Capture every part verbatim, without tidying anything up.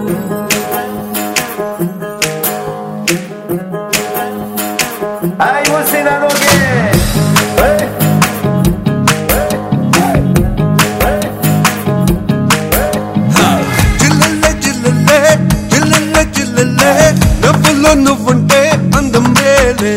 Aí você na Nogueira. జిల్లెల్లే జిల్లెల్లే జిల్లెల్లే జిల్లెల్లే నవ్వులో నువ్వుంటే అందం వేలే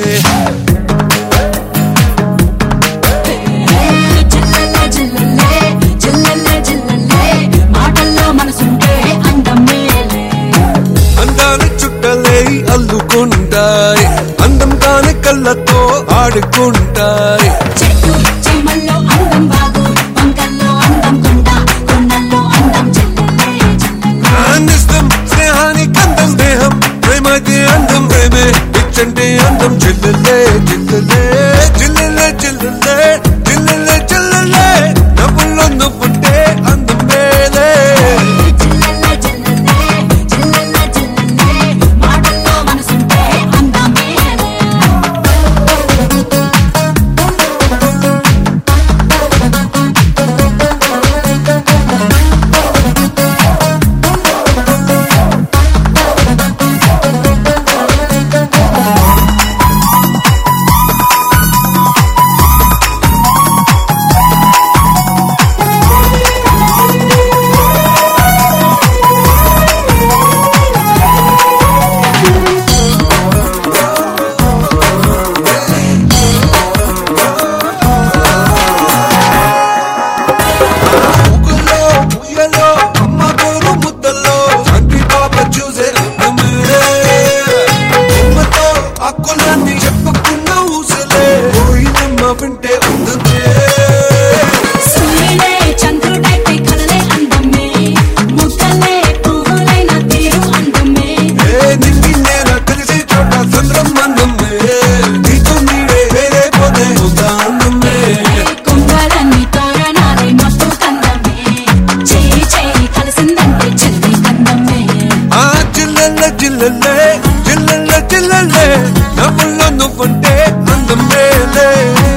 జిల్లెల్లే జిల్లెల్లే జిల్లెల్లే జిల్లెల్లే మాటల్లో మనసుంటే అందం వేలే అందాల చుట్టలే అల్లుకుంటాయి అందం కాని కళ్ళతో ఆడుకుంటాయి చెట్టు చీమల్లో అందం బాగు వంకల్లో అందం కొండ కొండల్లో అందం జిల్లెల్లే జిల్లెల్లే అందిస్తాం స్నేహానికి అందం దేహం ప్రేమకి అందం ప్రేమే పిచ్చంటే అందం జిల్లెల్లే జిల్లెల్లే జిల్లెల్లే జిల్లెల్లే జిల్లెల్లే జిల్లెల్లే నవ్వుల్లో నువ్వుంటే అందం వేలే జిల్లెల్లే జిల్లెల్లే జిల్లెల్లే జిల్లెల్లే మాటల్లో మనసుంటే అందం వేలే ఊగులో ఉయ్యలో అమ్మ గోరు ముద్దలో చంటి పాప చూసే అందమే అమ్మతో అక్కులన్నీ చెప్పుకున్న ఊసలే పోయినమ్మ వింటే అందమే సూర్యుడే చంద్రుడైతే కలలే అందమే ముక్కలే పువ్వులైన తీరు అందమే ఏ నింగి నేల కలిసే చోట చంద్రం అందమే నీతో నీడే వేరే పోతే అందమే కుంగలన్నీ తోరణాలే మత్తు కందమే చేయి చేయి కలిసిందంటే చెల్లి కందమే ఆ జిల్లెల్లే జిల్లెల్లే జిల్లెల్లే జిల్లెల్లే నవ్వుల్లో నువ్వుంటే అందం వేలే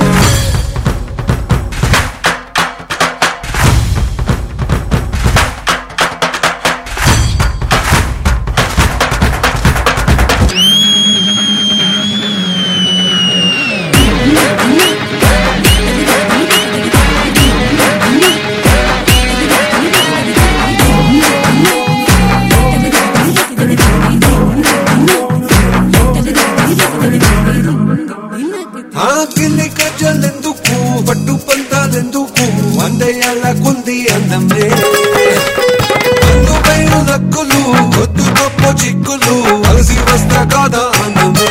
ఆ గిల్లి కజ్జలెందుకు పట్టు పంతాలెందుకు వందయాల కుంది అందమే అందుపైన లక్కులు కొద్దు గొప్ప చిక్కులు కలిసి వస్తా కాదా అందమే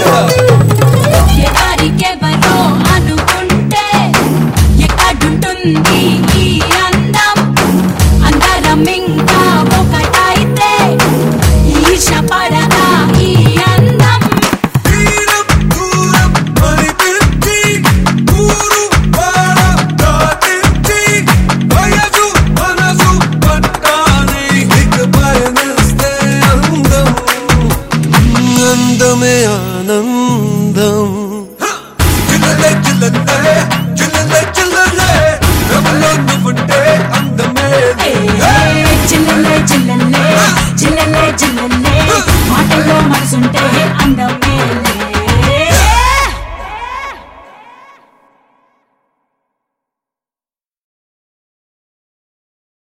ఎవరికెవరో అనుకుంటే ఎక్కడుంటుంది ఈ అందం అందరం ఇంకా ఒకటైతే ఈశ పడదా ఈ అందం తీరం దూరం అనిపించి ఊరు వాడ దాటించి వయసు మనసు పట్టాలి ఇక పయనిస్తే అందం అందమే ఆనందం జిల్లెల్లే జిల్లెల్లే జిల్లెల్లే జిల్లెల్లే నవ్వులో నువ్వుంటే అందమే చిల్లెల్లే చిల్లెల్లే చిల్లెల్లే చిల్లెల్లే